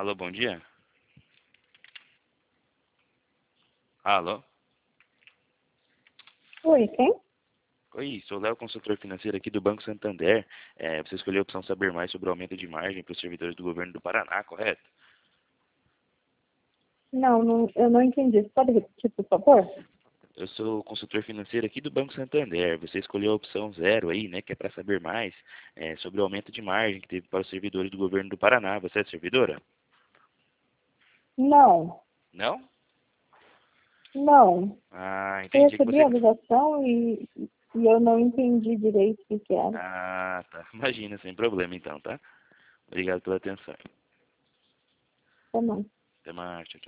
Alô, bom dia. Alô? Oi, quem? Oi, sou o Léo, consultor financeiro aqui do Banco Santander. Você escolheu a opção saber mais sobre o aumento de margem para os servidores do governo do Paraná, correto? Não, eu não entendi. Você pode repetir, por favor? Eu sou o consultor financeiro aqui do Banco Santander. Você escolheu a opção zero aí, né, que é para saber mais sobre o aumento de margem que teve para os servidores do governo do Paraná. Você é servidora? Não, Não? não. Ah, Eu entendi que recebi você... a ligação e eu não entendi direito o que era. Ah, tá. Imagina, sem problema então, tá? Obrigado pela atenção. Tá bom. Até mais, tchau, tchau.